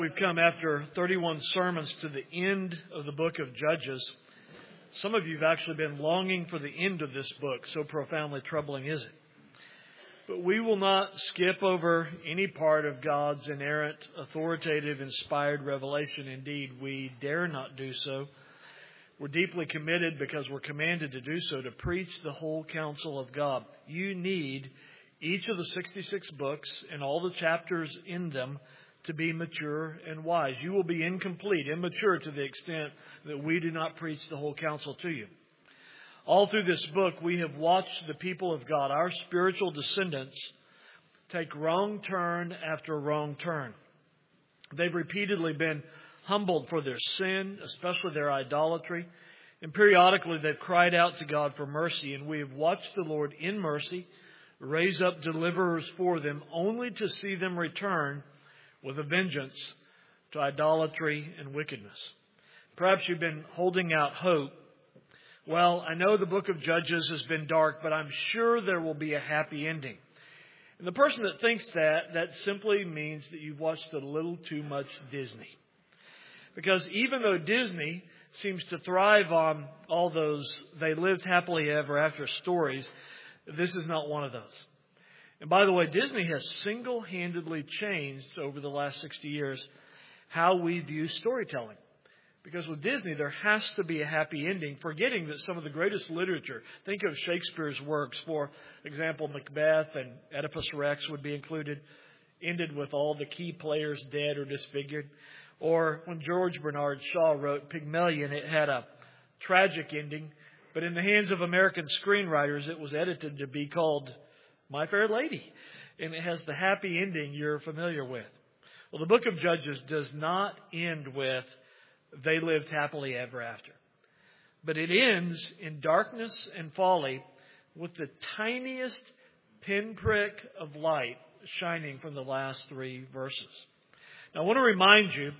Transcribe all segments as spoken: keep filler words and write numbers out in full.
We've come after thirty-one sermons to the end of the book of Judges. Some of you have actually been longing for the end of this book, so profoundly troubling is it. But we will not skip over any part of God's inerrant, authoritative, inspired revelation. Indeed, we dare not do so. We're deeply committed, because we're commanded to do so, to preach the whole counsel of God. You need each of the sixty-six books and all the chapters in them to be mature and wise. You will be incomplete, immature to the extent that we do not preach the whole counsel to you. All through this book, we have watched the people of God, our spiritual descendants, take wrong turn after wrong turn. They've repeatedly been humbled for their sin, especially their idolatry. And periodically they've cried out to God for mercy. And we have watched the Lord in mercy raise up deliverers for them, only to see them return with a vengeance to idolatry and wickedness. Perhaps you've been holding out hope. Well, I know the book of Judges has been dark, but I'm sure there will be a happy ending. And the person that thinks that, that simply means that you've watched a little too much Disney. Because even though Disney seems to thrive on all those they lived happily ever after stories, this is not one of those. And by the way, Disney has single-handedly changed over the last sixty years how we view storytelling. Because with Disney, there has to be a happy ending, forgetting that some of the greatest literature, think of Shakespeare's works, for example, Macbeth and Oedipus Rex would be included, ended with all the key players dead or disfigured. Or when George Bernard Shaw wrote Pygmalion, it had a tragic ending, but in the hands of American screenwriters, it was edited to be called My Fair Lady, and it has the happy ending you're familiar with. Well, the book of Judges does not end with they lived happily ever after, but it ends in darkness and folly with the tiniest pinprick of light shining from the last three verses. Now, I want to remind you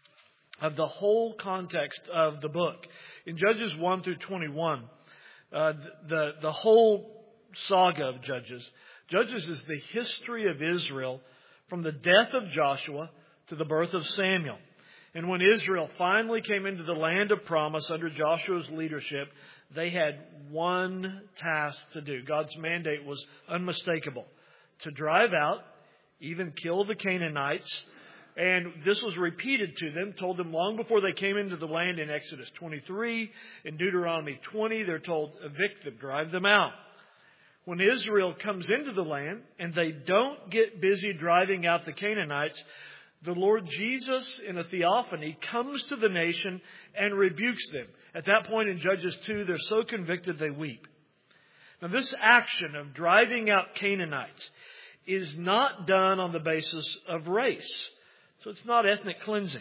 of the whole context of the book. In Judges one through twenty-one, uh, the, the whole saga of Judges, Judges is the history of Israel from the death of Joshua to the birth of Samuel. And when Israel finally came into the land of promise under Joshua's leadership, they had one task to do. God's mandate was unmistakable: to drive out, even kill the Canaanites. And this was repeated to them, told them long before they came into the land in Exodus twenty-three. In Deuteronomy twenty, they're told, evict them, drive them out. When Israel comes into the land and they don't get busy driving out the Canaanites, the Lord Jesus in a theophany comes to the nation and rebukes them. At that point in Judges two, they're so convicted they weep. Now, this action of driving out Canaanites is not done on the basis of race. So it's not ethnic cleansing.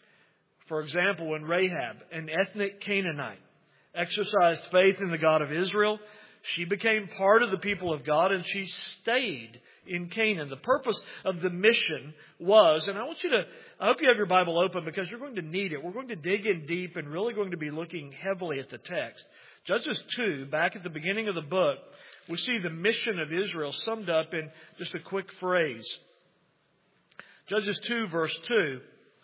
For example, when Rahab, an ethnic Canaanite, exercised faith in the God of Israel, she became part of the people of God, and she stayed in Canaan. The purpose of the mission was, and I want you to, I hope you have your Bible open, because you're going to need it. We're going to dig in deep and really going to be looking heavily at the text. Judges two, back at the beginning of the book, we see the mission of Israel summed up in just a quick phrase. Judges two, verse two.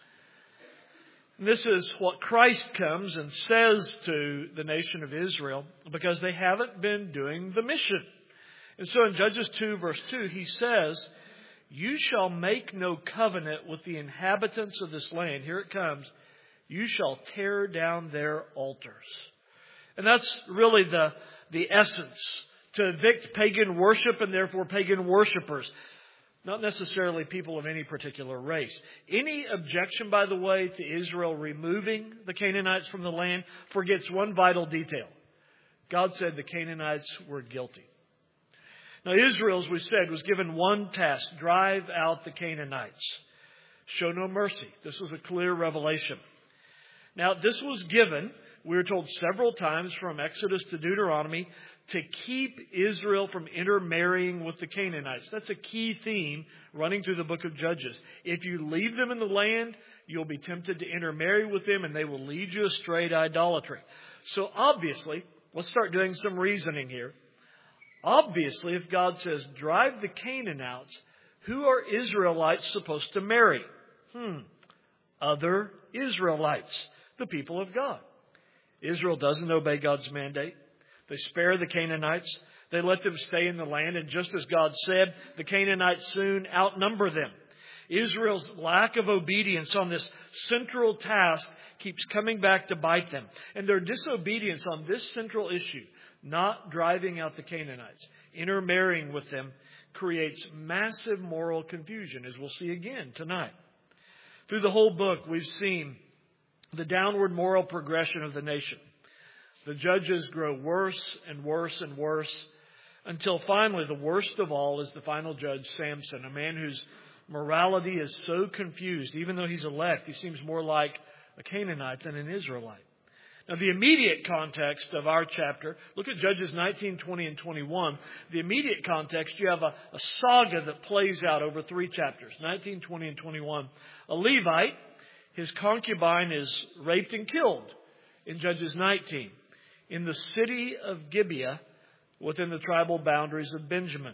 And this is what Christ comes and says to the nation of Israel, because they haven't been doing the mission. And so in Judges two, verse two, he says, "You shall make no covenant with the inhabitants of this land." Here it comes. "You shall tear down their altars." And that's really the, the essence. To evict pagan worship and therefore pagan worshipers. Not necessarily people of any particular race. Any objection, by the way, to Israel removing the Canaanites from the land forgets one vital detail. God said the Canaanites were guilty. Now, Israel, as we said, was given one task: drive out the Canaanites. Show no mercy. This was a clear revelation. Now, this was given, we were told several times from Exodus to Deuteronomy, to keep Israel from intermarrying with the Canaanites. That's a key theme running through the book of Judges. If you leave them in the land, you'll be tempted to intermarry with them, and they will lead you astray to idolatry. So obviously, let's start doing some reasoning here. Obviously, if God says, drive the Canaanites, who are Israelites supposed to marry? Hmm. other Israelites, the people of God. Israel doesn't obey God's mandate. They spare the Canaanites. They let them stay in the land. And just as God said, the Canaanites soon outnumber them. Israel's lack of obedience on this central task keeps coming back to bite them. And their disobedience on this central issue, not driving out the Canaanites, intermarrying with them, creates massive moral confusion, as we'll see again tonight. Through the whole book, we've seen the downward moral progression of the nation. The judges grow worse and worse and worse until finally the worst of all is the final judge, Samson, a man whose morality is so confused. Even though he's elect, he seems more like a Canaanite than an Israelite. Now, the immediate context of our chapter, look at Judges nineteen, twenty, and twenty-one. The immediate context, you have a, a saga that plays out over three chapters, nineteen, twenty, and twenty-one. A Levite, his concubine is raped and killed in Judges nineteen in the city of Gibeah within the tribal boundaries of Benjamin.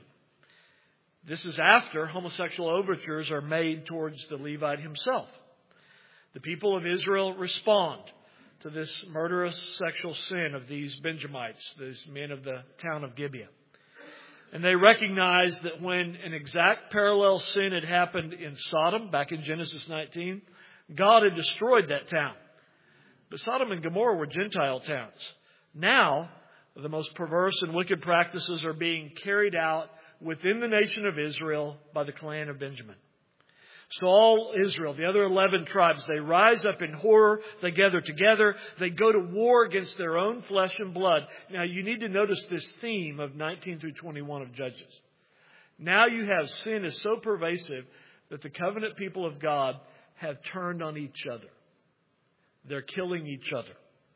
This is after homosexual overtures are made towards the Levite himself. The people of Israel respond to this murderous sexual sin of these Benjamites, these men of the town of Gibeah. And they recognize that when an exact parallel sin had happened in Sodom, back in Genesis nineteen, God had destroyed that town. But Sodom and Gomorrah were Gentile towns. Now, the most perverse and wicked practices are being carried out within the nation of Israel by the clan of Benjamin. So all Israel, the other eleven tribes, they rise up in horror. They gather together. They go to war against their own flesh and blood. Now, you need to notice this theme of nineteen through twenty-one of Judges. Now you have sin is so pervasive that the covenant people of God have turned on each other. They're killing each other.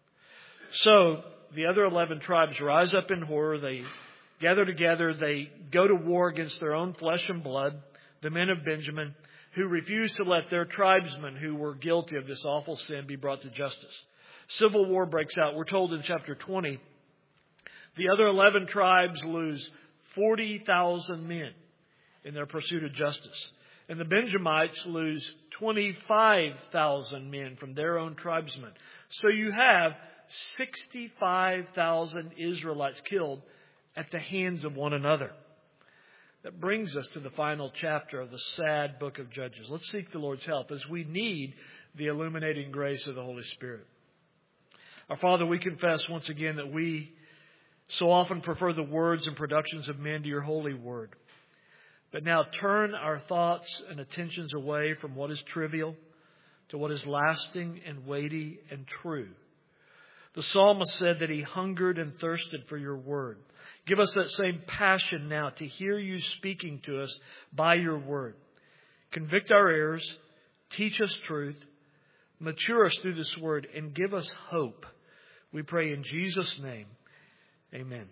So the other eleven tribes rise up in horror. They gather together. They go to war against their own flesh and blood, the men of Benjamin, who refused to let their tribesmen who were guilty of this awful sin be brought to justice. Civil war breaks out. We're told in chapter twenty, the other eleven tribes lose forty thousand men in their pursuit of justice. And the Benjamites lose twenty-five thousand men from their own tribesmen. So you have sixty-five thousand Israelites killed at the hands of one another. That brings us to the final chapter of the sad book of Judges. Let's seek the Lord's help as we need the illuminating grace of the Holy Spirit. Our Father, we confess once again that we so often prefer the words and productions of men to your holy word. But now turn our thoughts and attentions away from what is trivial to what is lasting and weighty and true. The psalmist said that he hungered and thirsted for your word. Give us that same passion now to hear you speaking to us by your word. Convict our errors, teach us truth, mature us through this word, and give us hope. We pray in Jesus' name. Amen.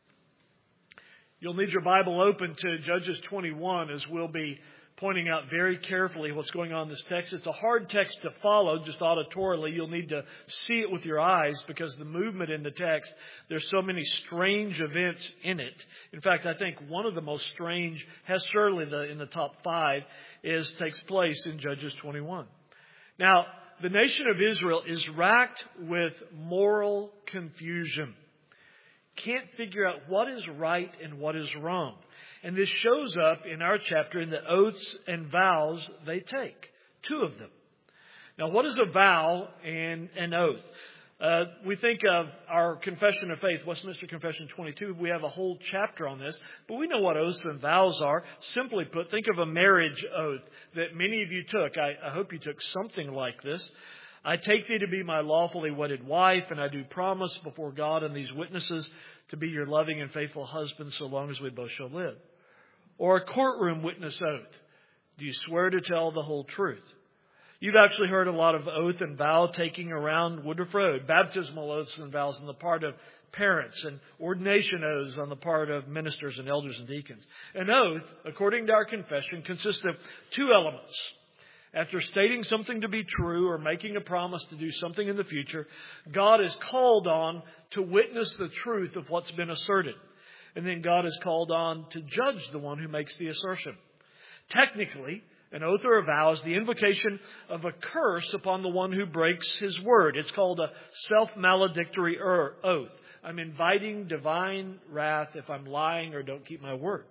You'll need your Bible open to Judges twenty-one as we'll be pointing out very carefully what's going on in this text. It's a hard text to follow just auditorily. You'll need to see it with your eyes because the movement in the text, there's so many strange events in it. In fact, I think one of the most strange, has certainly the, in the top five, is takes place in Judges twenty-one. Now, the nation of Israel is racked with moral confusion. Can't figure out what is right and what is wrong. And this shows up in our chapter in the oaths and vows they take. Two of them. Now, what is a vow and an oath? Uh, we think of our Confession of Faith, Westminster Confession twenty-two. We have a whole chapter on this. But we know what oaths and vows are. Simply put, think of a marriage oath that many of you took. I, I hope you took something like this. I take thee to be my lawfully wedded wife, and I do promise before God and these witnesses to be your loving and faithful husband so long as we both shall live. Or a courtroom witness oath. Do you swear to tell the whole truth? You've actually heard a lot of oath and vow taking around Woodruff Road. Baptismal oaths and vows on the part of parents and ordination oaths on the part of ministers and elders and deacons. An oath, according to our confession, consists of two elements. After stating something to be true or making a promise to do something in the future, God is called on to witness the truth of what's been asserted. And then God is called on to judge the one who makes the assertion. Technically, An oath or a vow is the invocation of a curse upon the one who breaks his word. It's called a self-maledictory oath. I'm inviting divine wrath if I'm lying or don't keep my word.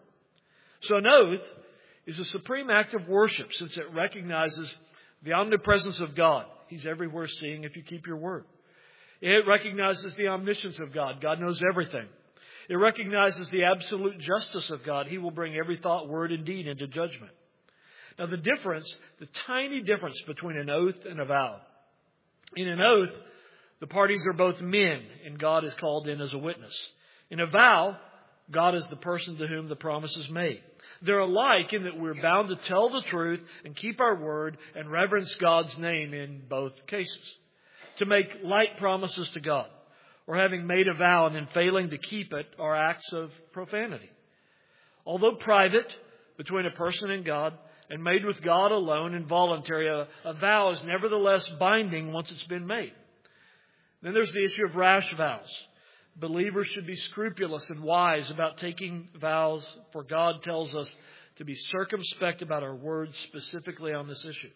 So an oath is a supreme act of worship since it recognizes the omnipresence of God. He's everywhere seeing if you keep your word. It recognizes the omniscience of God. God knows everything. It recognizes the absolute justice of God. He will bring every thought, word, and deed into judgment. Now the difference, the tiny difference between an oath and a vow. In an oath, the parties are both men and God is called in as a witness. In a vow, God is the person to whom the promise is made. They're alike in that we're bound to tell the truth and keep our word and reverence God's name in both cases. To make light promises to God or having made a vow and then failing to keep it are acts of profanity. Although private between a person and God and made with God alone and voluntary, a, a vow is nevertheless binding once it's been made. Then there's the issue of rash vows. Believers should be scrupulous and wise about taking vows, for God tells us to be circumspect about our words specifically on this issue.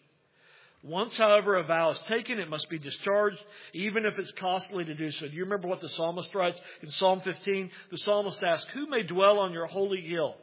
Once, however, a vow is taken, it must be discharged, even if it's costly to do so. Do you remember what the psalmist writes in Psalm fifteen? The psalmist asks, "Who may dwell on your holy hill?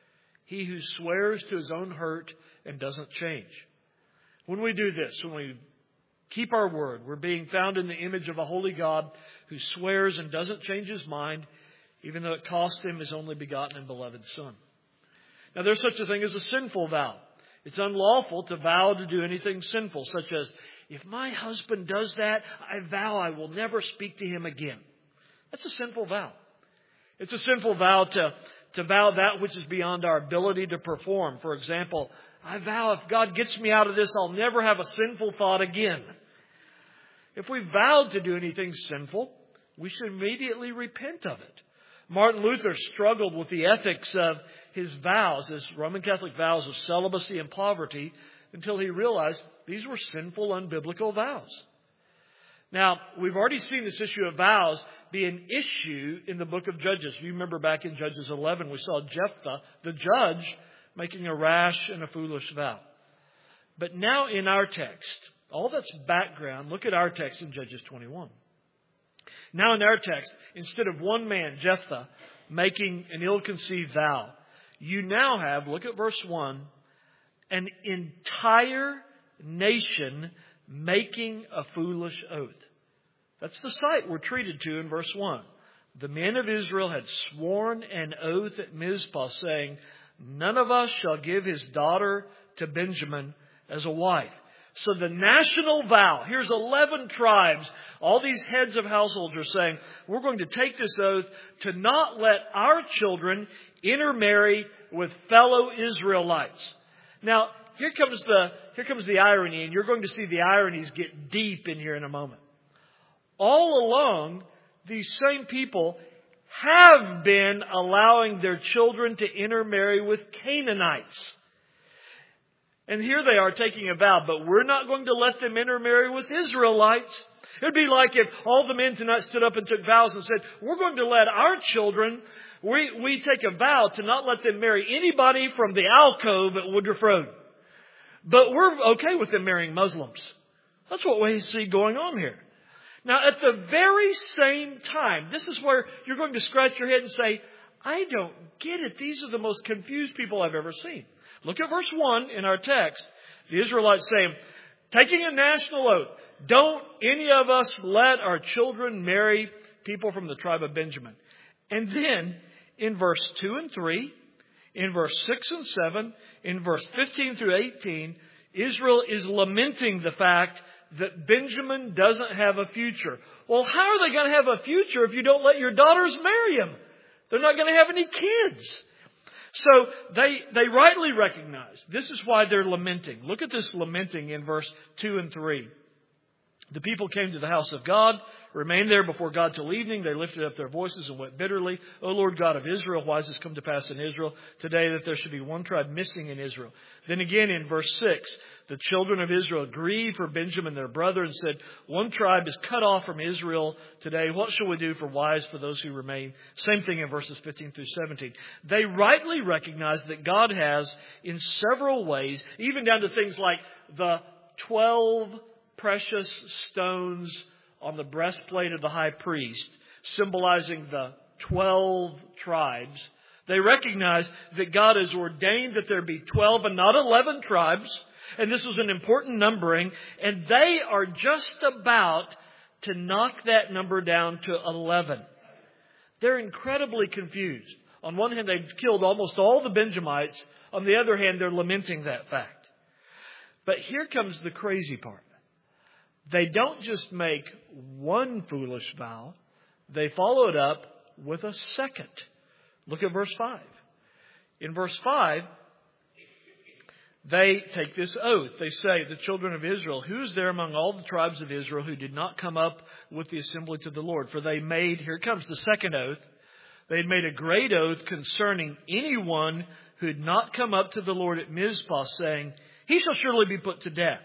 He who swears to his own hurt and doesn't change." When we do this, when we keep our word, we're being found in the image of a holy God who swears and doesn't change his mind, even though it cost him his only begotten and beloved Son. Now, there's such a thing as a sinful vow. It's unlawful to vow to do anything sinful, such as, if my husband does that, I vow I will never speak to him again. That's a sinful vow. It's a sinful vow to, to vow that which is beyond our ability to perform. For example, I vow if God gets me out of this, I'll never have a sinful thought again. If we vowed to do anything sinful, we should immediately repent of it. Martin Luther struggled with the ethics of his vows, his Roman Catholic vows of celibacy and poverty, until he realized these were sinful, unbiblical vows. Now, we've already seen this issue of vows be an issue in the book of Judges. You remember back in Judges eleven, we saw Jephthah, the judge, making a rash and a foolish vow. But now in our text, all that's background, look at our text in Judges twenty-one. Now in our text, instead of one man, Jephthah, making an ill-conceived vow, you now have, look at verse one, an entire nation making a foolish oath. That's the sight we're treated to in verse one. The men of Israel had sworn an oath at Mizpah, saying, "None of us shall give his daughter to Benjamin as a wife." So the national vow, here's eleven tribes, all these heads of households are saying, we're going to take this oath to not let our children intermarry with fellow Israelites. Now, here comes the, here comes the irony, and you're going to see the ironies get deep in here in a moment. All along, these same people have been allowing their children to intermarry with Canaanites. And here they are taking a vow, but we're not going to let them intermarry with Israelites. It would be like if all the men tonight stood up and took vows and said, we're going to let our children, we, we take a vow to not let them marry anybody from the alcove at Woodruff Road. But we're okay with them marrying Muslims. That's what we see going on here. Now, at the very same time, this is where you're going to scratch your head and say, I don't get it. These are the most confused people I've ever seen. Look at verse one in our text. The Israelites say, taking a national oath, don't any of us let our children marry people from the tribe of Benjamin. And then in verse two and three, in verse six and seven, in verse fifteen through eighteen, Israel is lamenting the fact that Benjamin doesn't have a future. Well, how are they going to have a future if you don't let your daughters marry him? They're not going to have any kids. So they, they rightly recognize this is why they're lamenting. Look at this lamenting in verse two and three. The people came to the house of God, remained there before God till evening. They lifted up their voices and wept bitterly. O Lord God of Israel, why has this come to pass in Israel today that there should be one tribe missing in Israel? Then again in verse six, the children of Israel grieved for Benjamin their brother and said, one tribe is cut off from Israel today. What shall we do for wives for those who remain? Same thing in verses fifteen through seventeen. They rightly recognize that God has in several ways, even down to things like the twelve precious stones on the breastplate of the high priest, symbolizing the twelve tribes. They recognize that God has ordained that there be twelve and not eleven tribes. And this is an important numbering. And they are just about to knock that number down to eleven. They're incredibly confused. On one hand, they've killed almost all the Benjamites. On the other hand, they're lamenting that fact. But here comes the crazy part. They don't just make one foolish vow. They follow it up with a second. Look at verse five. In verse five, they take this oath. They say, the children of Israel, who is there among all the tribes of Israel who did not come up with the assembly to the Lord? For they made, here comes the second oath. They had made a great oath concerning anyone who had not come up to the Lord at Mizpah, saying, he shall surely be put to death.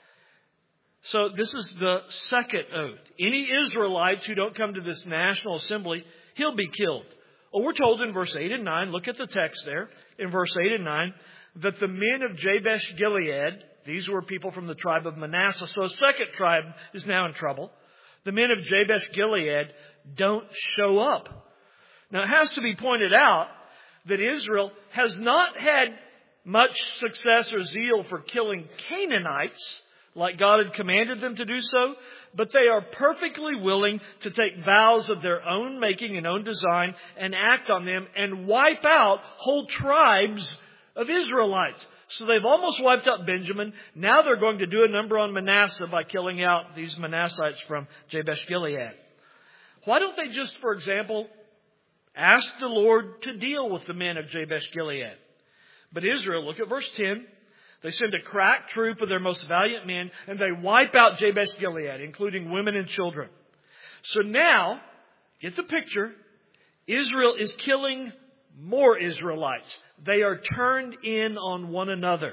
So this is the second oath. Any Israelites who don't come to this national assembly, he'll be killed. Well, we're told in verse eight and nine, look at the text there, in verse eight and nine, that the men of Jabesh Gilead, these were people from the tribe of Manasseh, so a second tribe is now in trouble. The men of Jabesh Gilead don't show up. Now it has to be pointed out that Israel has not had much success or zeal for killing Canaanites, like God had commanded them to do so, but they are perfectly willing to take vows of their own making and own design and act on them and wipe out whole tribes of Israelites. So they've almost wiped out Benjamin. Now they're going to do a number on Manasseh by killing out these Manassites from Jabesh Gilead. Why don't they just, for example, ask the Lord to deal with the men of Jabesh Gilead? But Israel, look at verse ten. They send a crack troop of their most valiant men, and they wipe out Jabesh Gilead, including women and children. So now, get the picture, Israel is killing more Israelites. They are turned in on one another.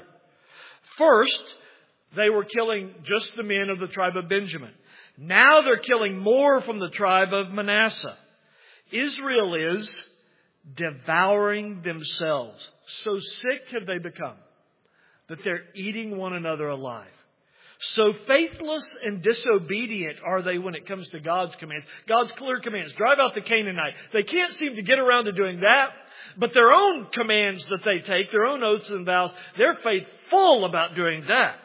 First, they were killing just the men of the tribe of Benjamin. Now they're killing more from the tribe of Manasseh. Israel is devouring themselves. So sick have they become that they're eating one another alive. So faithless and disobedient are they when it comes to God's commands. God's clear commands. Drive out the Canaanite. They can't seem to get around to doing that. But their own commands that they take, their own oaths and vows, they're faithful about doing that.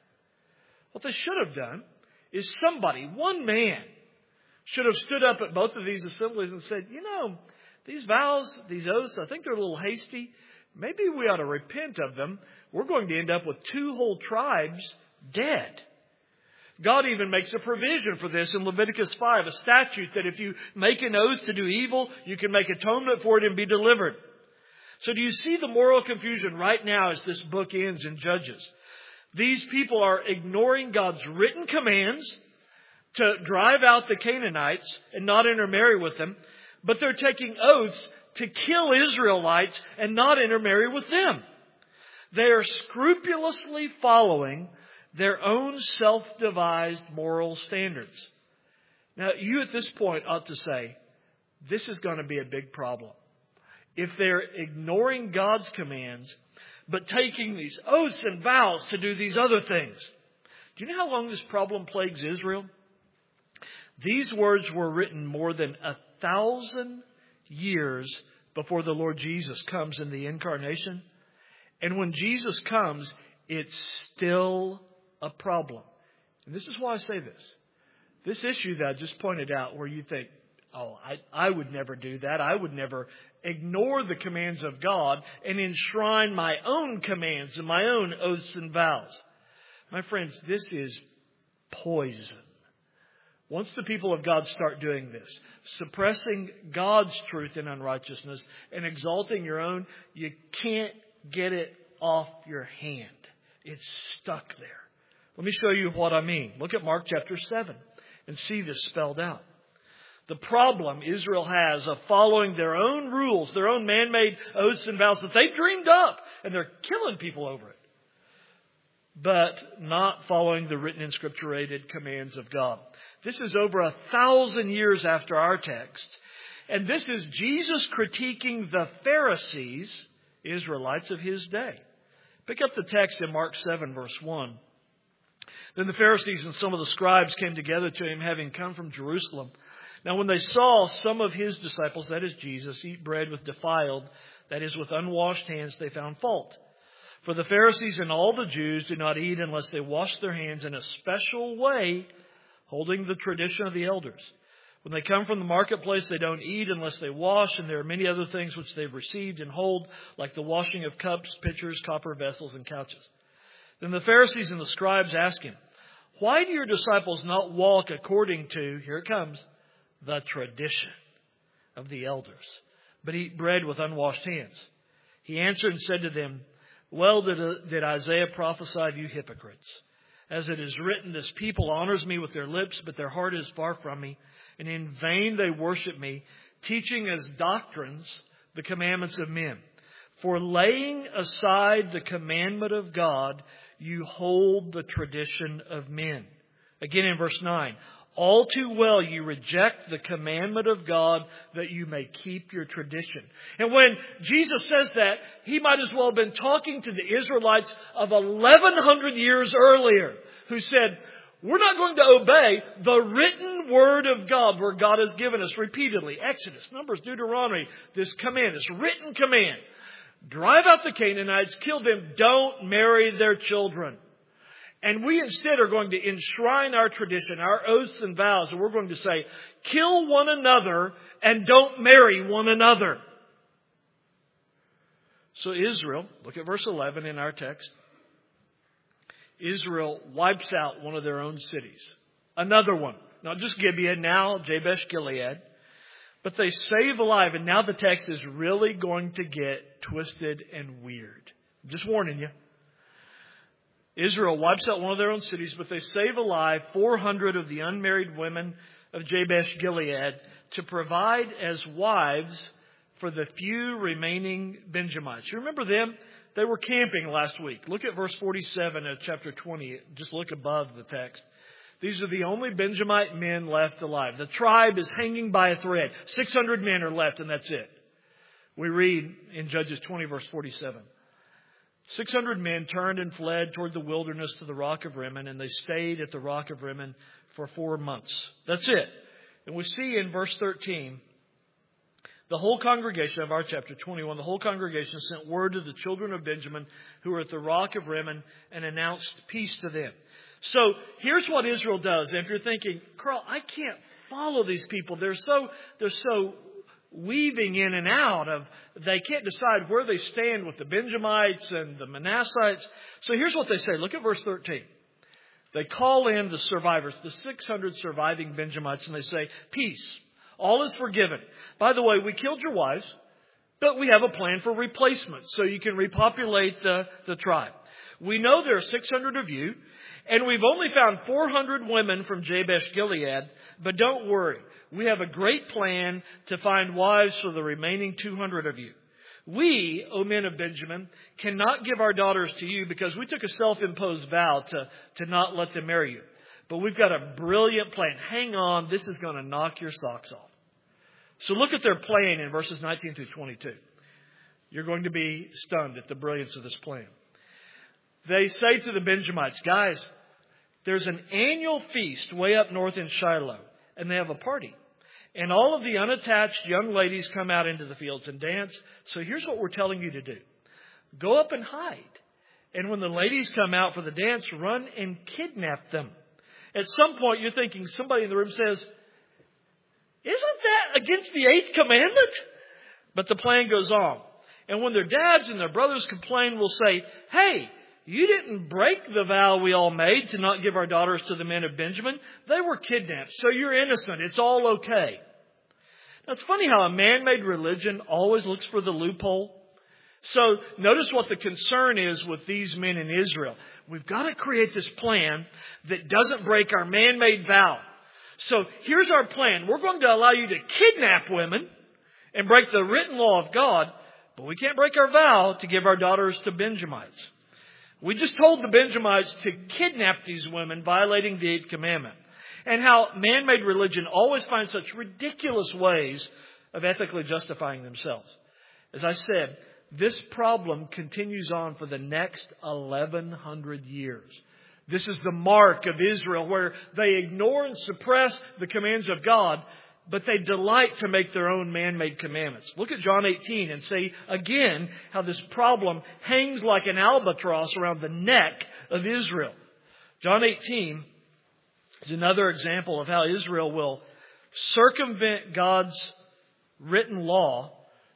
What they should have done is somebody, one man, should have stood up at both of these assemblies and said, you know, these vows, these oaths, I think they're a little hasty. Maybe we ought to repent of them. We're going to end up with two whole tribes dead. God even makes a provision for this in Leviticus five, a statute that if you make an oath to do evil, you can make atonement for it and be delivered. So do you see the moral confusion right now as this book ends in Judges? These people are ignoring God's written commands to drive out the Canaanites and not intermarry with them, but they're taking oaths to kill Israelites and not intermarry with them. They are scrupulously following their own self-devised moral standards. Now, you at this point ought to say, this is going to be a big problem. If they're ignoring God's commands, but taking these oaths and vows to do these other things. Do you know how long this problem plagues Israel? These words were written more than a thousand years before the Lord Jesus comes in the incarnation. And when Jesus comes, it's still a problem. And this is why I say this. This issue that I just pointed out where you think, oh, I, I would never do that. I would never ignore the commands of God and enshrine my own commands and my own oaths and vows. My friends, this is poison. Once the people of God start doing this, suppressing God's truth in unrighteousness and exalting your own, you can't get it off your hand. It's stuck there. Let me show you what I mean. Look at Mark chapter seven and see this spelled out. The problem Israel has of following their own rules, their own man-made oaths and vows that they dreamed up, and they're killing people over it, but not following the written and scripturated commands of God. This is over a thousand years after our text, and this is Jesus critiquing the Pharisees, Israelites of his day. Pick up the text in Mark seven, verse one. Then the Pharisees and some of the scribes came together to him, having come from Jerusalem. Now when they saw some of his disciples, that is Jesus, eat bread with defiled, that is with unwashed hands, they found fault. For the Pharisees and all the Jews do not eat unless they wash their hands in a special way, holding the tradition of the elders. When they come from the marketplace, they don't eat unless they wash, and there are many other things which they've received and hold, like the washing of cups, pitchers, copper vessels, and couches. Then the Pharisees and the scribes ask him, why do your disciples not walk according to, here it comes, the tradition of the elders, but eat bread with unwashed hands? He answered and said to them, well did, did Isaiah prophesy of you hypocrites. As it is written, this people honors me with their lips, but their heart is far from me. And in vain they worship me, teaching as doctrines the commandments of men. For laying aside the commandment of God, you hold the tradition of men. Again in verse nine. All too well you reject the commandment of God that you may keep your tradition. And when Jesus says that, he might as well have been talking to the Israelites of eleven hundred years earlier, who said, we're not going to obey the written word of God, where God has given us repeatedly. Exodus, Numbers, Deuteronomy, this command, this written command. Drive out the Canaanites, kill them, don't marry their children. And we instead are going to enshrine our tradition, our oaths and vows, and we're going to say, kill one another and don't marry one another. So Israel, look at verse eleven in our text. Israel wipes out one of their own cities. Another one. Not just Gibeon, now Jabesh Gilead. But they save alive. And now the text is really going to get twisted and weird. I'm just warning you. Israel wipes out one of their own cities, but they save alive four hundred of the unmarried women of Jabesh Gilead to provide as wives for the few remaining Benjamites. You remember them? They were camping last week. Look at verse forty-seven of chapter twenty. Just look above the text. These are the only Benjamite men left alive. The tribe is hanging by a thread. six hundred men are left, and that's it. We read in Judges twenty, verse forty-seven. six hundred men turned and fled toward the wilderness to the rock of Rimmon, and they stayed at the rock of Rimmon for four months. That's it. And we see in verse thirteen, the whole congregation of our chapter twenty-one, the whole congregation sent word to the children of Benjamin who were at the rock of Rimmon and announced peace to them. So here's what Israel does. If you're thinking, Carl, I can't follow these people. They're so, they're so weaving in and out of, they can't decide where they stand with the Benjamites and the Manassites. So here's what they say. Look at verse thirteen. They call in the survivors, the six hundred surviving Benjamites, and they say, peace. All is forgiven. By the way, we killed your wives, but we have a plan for replacement so you can repopulate the, the tribe. We know there are six hundred of you, and we've only found four hundred women from Jabesh Gilead, but don't worry. We have a great plan to find wives for the remaining two hundred of you. We, O men of Benjamin, cannot give our daughters to you because we took a self-imposed vow to, to not let them marry you. But we've got a brilliant plan. Hang on, this is going to knock your socks off. So look at their plan in verses nineteen through twenty-two. You're going to be stunned at the brilliance of this plan. They say to the Benjamites, guys, there's an annual feast way up north in Shiloh, and they have a party. And all of the unattached young ladies come out into the fields and dance. So here's what we're telling you to do. Go up and hide. And when the ladies come out for the dance, run and kidnap them. At some point, you're thinking, somebody in the room says, isn't that against the eighth commandment? But the plan goes on. And when their dads and their brothers complain, we'll say, hey, you didn't break the vow we all made to not give our daughters to the men of Benjamin. They were kidnapped, so you're innocent. It's all okay. Now, it's funny how a man-made religion always looks for the loophole. So notice what the concern is with these men in Israel. we've got to create this plan that doesn't break our man-made vow. So here's our plan. We're going to allow you to kidnap women and break the written law of God, but we can't break our vow to give our daughters to Benjamites. We just told the Benjamites to kidnap these women, violating the eighth commandment. And how man-made religion always finds such ridiculous ways of ethically justifying themselves. As I said, this problem continues on for the next eleven hundred years. This is the mark of Israel, where they ignore and suppress the commands of God, but they delight to make their own man-made commandments. Look at John eighteen and see again how this problem hangs like an albatross around the neck of Israel. John eighteen is another example of how Israel will circumvent God's written law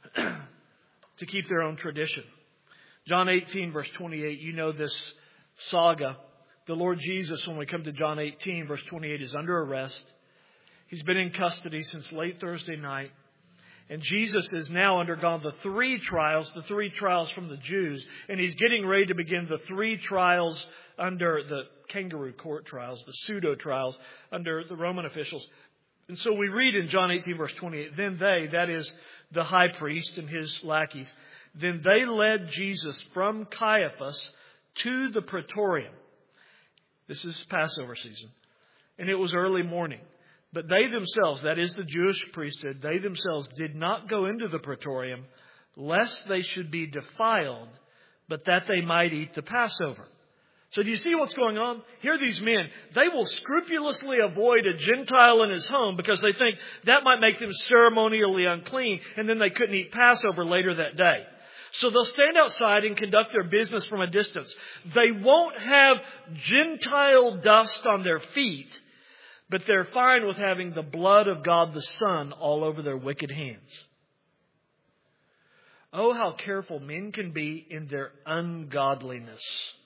to keep their own tradition. John eighteen, verse twenty-eight, you know this saga. The Lord Jesus, when we come to John eighteen, verse twenty-eight, is under arrest. He's been in custody since late Thursday night. And Jesus has now undergone the three trials, the three trials from the Jews. And he's getting ready to begin the three trials under the kangaroo court trials, the pseudo trials under the Roman officials. And so we read in John eighteen, verse twenty-eight, then they, that is the high priest and his lackeys, then they led Jesus from Caiaphas to the praetorium. This is Passover season. And it was early morning. But they themselves, that is the Jewish priesthood, they themselves did not go into the praetorium, lest they should be defiled, but that they might eat the Passover. So do you see what's going on? Here are these men. They will scrupulously avoid a Gentile in his home because they think that might make them ceremonially unclean, and then they couldn't eat Passover later that day. So they'll stand outside and conduct their business from a distance. They won't have Gentile dust on their feet, but they're fine with having the blood of God the Son all over their wicked hands. Oh, how careful men can be in their ungodliness.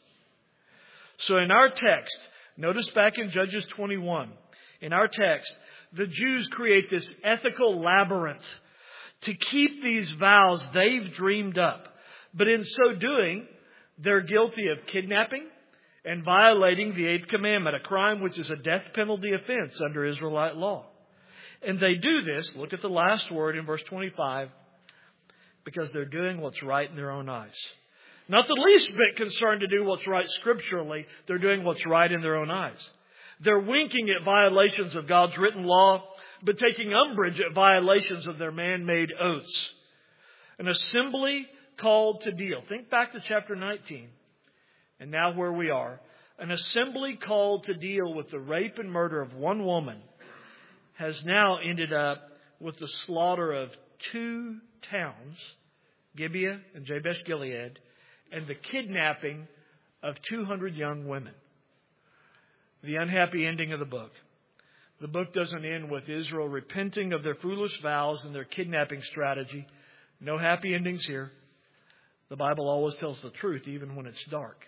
So in our text, notice back in Judges twenty-one, in our text, the Jews create this ethical labyrinth to keep these vows they've dreamed up. But in so doing, they're guilty of kidnapping and violating the eighth commandment, a crime which is a death penalty offense under Israelite law. And they do this, look at the last word in verse twenty-five, because they're doing what's right in their own eyes. Not the least bit concerned to do what's right scripturally, they're doing what's right in their own eyes. They're winking at violations of God's written law, but taking umbrage at violations of their man-made oaths. An assembly called to deal. Think back to chapter nineteen. And now where we are. An assembly called to deal with the rape and murder of one woman has now ended up with the slaughter of two towns, Gibeah and Jabesh Gilead, and the kidnapping of two hundred young women. The unhappy ending of the book. The book doesn't end with Israel repenting of their foolish vows and their kidnapping strategy. No happy endings here. The Bible always tells the truth, even when it's dark.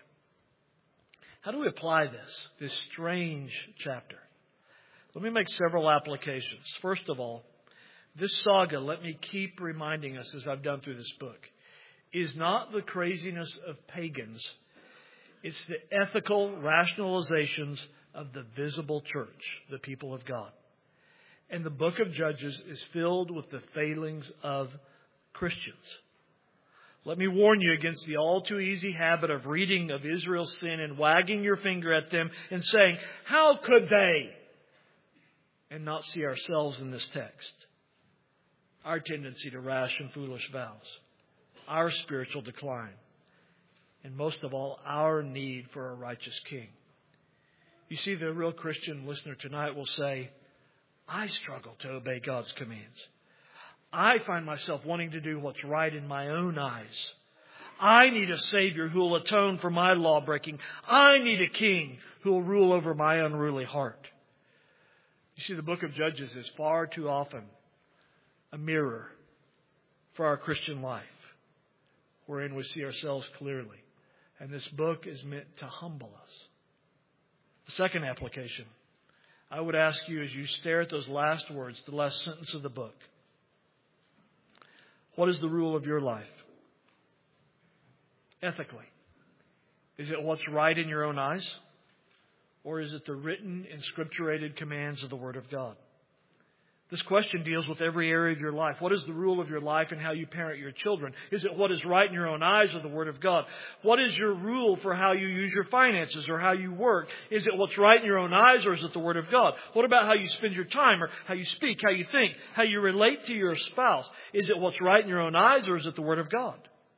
How do we apply this, this strange chapter? Let me make several applications. First of all, this saga, let me keep reminding us as I've done through this book, is not the craziness of pagans. It's the ethical rationalizations of the visible church, the people of God. And the book of Judges is filled with the failings of Christians. Let me warn you against the all too easy habit of reading of Israel's sin and wagging your finger at them and saying, how could they? And not see ourselves in this text. Our tendency to rash and foolish vows. Our spiritual decline. And most of all, our need for a righteous king. You see, the real Christian listener tonight will say, I struggle to obey God's commands. I find myself wanting to do what's right in my own eyes. I need a Savior who will atone for my law breaking. I need a king who will rule over my unruly heart. You see, the book of Judges is far too often a mirror for our Christian life, wherein we see ourselves clearly. And this book is meant to humble us. The second application, I would ask you as you stare at those last words, the last sentence of the book, what is the rule of your life? Ethically. Is it what's right in your own eyes? Or is it the written and scripturated commands of the Word of God? This question deals with every area of your life. What is the rule of your life and how you parent your children? Is it what is right in your own eyes or the Word of God? What is your rule for how you use your finances or how you work? Is it what's right in your own eyes or is it the Word of God? What about how you spend your time or how you speak, how you think, how you relate to your spouse? Is it what's right in your own eyes or is it the Word of God?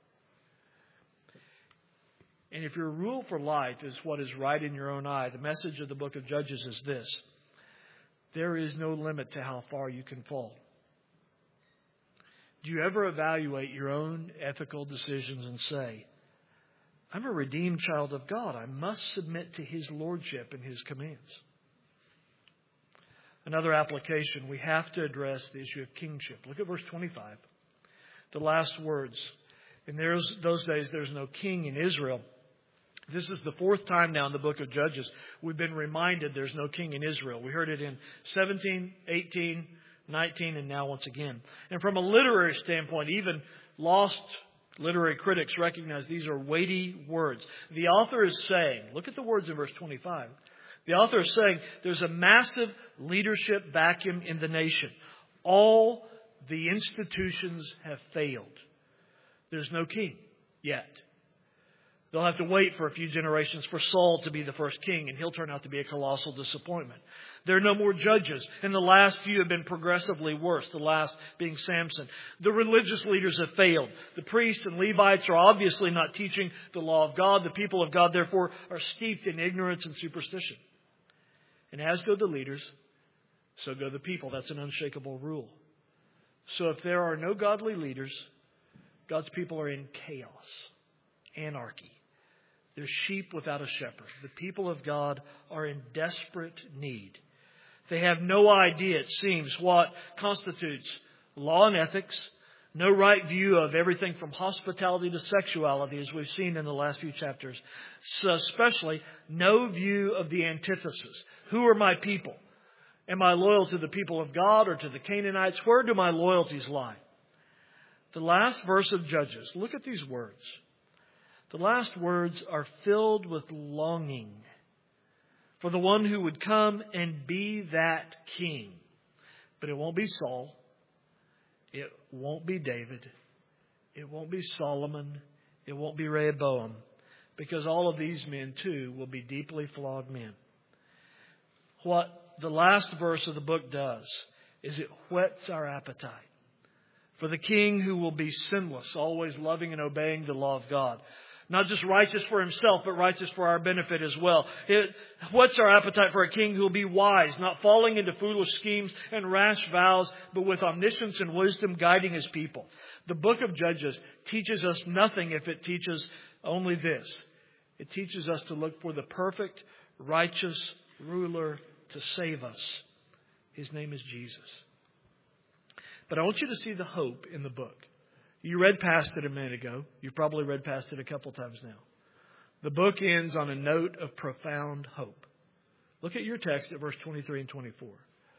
And if your rule for life is what is right in your own eye, the message of the book of Judges is this: there is no limit to how far you can fall. Do you ever evaluate your own ethical decisions and say, I'm a redeemed child of God. I must submit to His lordship and His commands? Another application, we have to address the issue of kingship. Look at verse twenty-five. The last words. In those, those days, there's no king in Israel. This is the fourth time now in the book of Judges we've been reminded there's no king in Israel. We heard it in seventeen, eighteen, nineteen, and now once again. And from a literary standpoint, even lost literary critics recognize these are weighty words. The author is saying, look at the words in verse twenty-five. The author is saying there's a massive leadership vacuum in the nation. All the institutions have failed. There's no king yet. They'll have to wait for a few generations for Saul to be the first king, and he'll turn out to be a colossal disappointment. There are no more judges, and the last few have been progressively worse, the last being Samson. The religious leaders have failed. The priests and Levites are obviously not teaching the law of God. The people of God, therefore, are steeped in ignorance and superstition. And as go the leaders, so go the people. That's an unshakable rule. So if there are no godly leaders, God's people are in chaos, anarchy. They're sheep without a shepherd. The people of God are in desperate need. They have no idea, it seems, what constitutes law and ethics, no right view of everything from hospitality to sexuality, as we've seen in the last few chapters. So especially, no view of the antithesis. Who are my people? Am I loyal to the people of God or to the Canaanites? Where do my loyalties lie? The last verse of Judges, look at these words. The last words are filled with longing for the one who would come and be that king. But it won't be Saul. It won't be David. It won't be Solomon. It won't be Rehoboam. Because all of these men, too, will be deeply flawed men. What the last verse of the book does is it whets our appetite for the king who will be sinless, always loving and obeying the law of God. Not just righteous for himself, but righteous for our benefit as well. It, what's our appetite for a king who will be wise, not falling into foolish schemes and rash vows, but with omniscience and wisdom guiding his people? The book of Judges teaches us nothing if it teaches only this. It teaches us to look for the perfect, righteous ruler to save us. His name is Jesus. But I want you to see the hope in the book. You read past it a minute ago. You've probably read past it a couple times now. The book ends on a note of profound hope. Look at your text at verse twenty-three and twenty-four.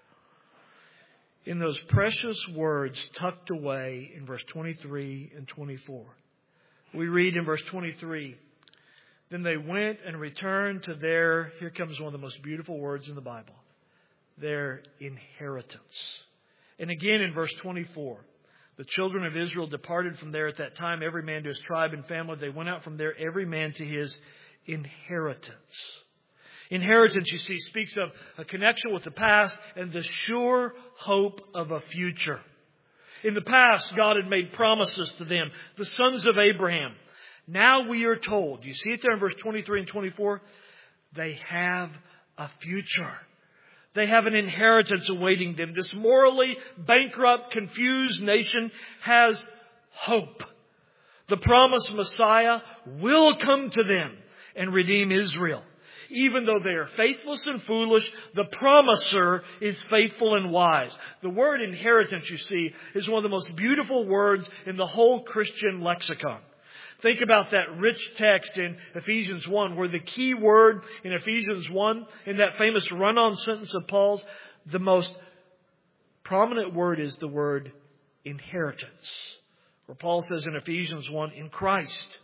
In those precious words tucked away in verse twenty-three and twenty-four, we read in verse twenty-three, then they went and returned to their, here comes one of the most beautiful words in the Bible, their inheritance. And again in verse twenty-four, the children of Israel departed from there at that time, every man to his tribe and family. They went out from there, every man to his inheritance. Inheritance, you see, speaks of a connection with the past and the sure hope of a future. In the past, God had made promises to them, the sons of Abraham. Now we are told, you see it there in verse twenty-three and twenty-four, they have a future. They have an inheritance awaiting them. This morally bankrupt, confused nation has hope. The promised Messiah will come to them and redeem Israel. Even though they are faithless and foolish, the promiser is faithful and wise. The word inheritance, you see, is one of the most beautiful words in the whole Christian lexicon. Think about that rich text in Ephesians one, where the key word in Ephesians one, in that famous run-on sentence of Paul's, the most prominent word is the word inheritance. Where Paul says in Ephesians one, in Christ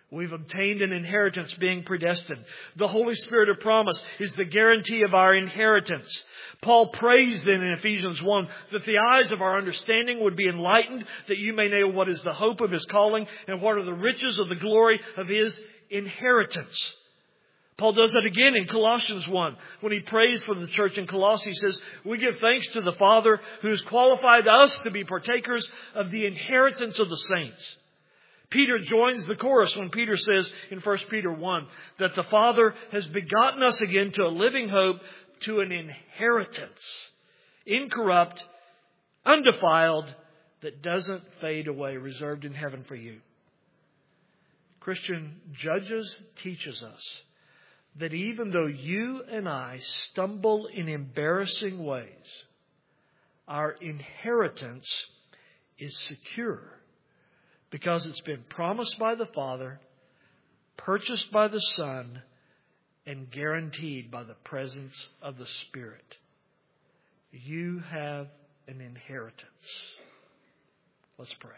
We've obtained an inheritance, being predestined. The Holy Spirit of promise is the guarantee of our inheritance. Paul prays then in Ephesians one that the eyes of our understanding would be enlightened, that you may know what is the hope of His calling and what are the riches of the glory of His inheritance. Paul does that again in Colossians one. When he prays for the church in Colossae, he says, we give thanks to the Father who has qualified us to be partakers of the inheritance of the saints. Peter joins the chorus when Peter says in First Peter one that the Father has begotten us again to a living hope, to an inheritance, incorrupt, undefiled, that doesn't fade away, reserved in heaven for you. Christian, Judges teaches us that even though you and I stumble in embarrassing ways, our inheritance is secure because it's been promised by the Father, purchased by the Son, and guaranteed by the presence of the Spirit. You have an inheritance. Let's pray.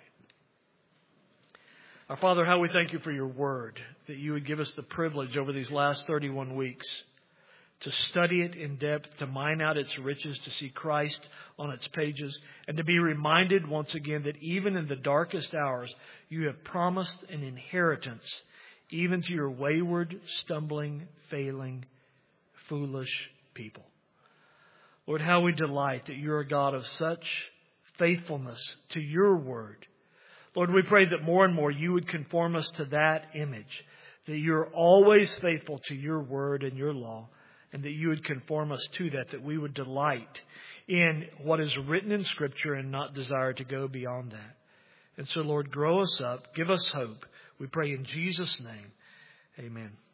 Our Father, how we thank you for your word, that you would give us the privilege over these last thirty-one weeks to study it in depth, to mine out its riches, to see Christ on its pages, and to be reminded once again that even in the darkest hours, you have promised an inheritance, even to your wayward, stumbling, failing, foolish people. Lord, how we delight that you're a God of such faithfulness to your word. Lord, we pray that more and more you would conform us to that image, that you're always faithful to your word and your law, and that you would conform us to that, that we would delight in what is written in Scripture and not desire to go beyond that. And so, Lord, grow us up, give us hope. We pray in Jesus' name. Amen.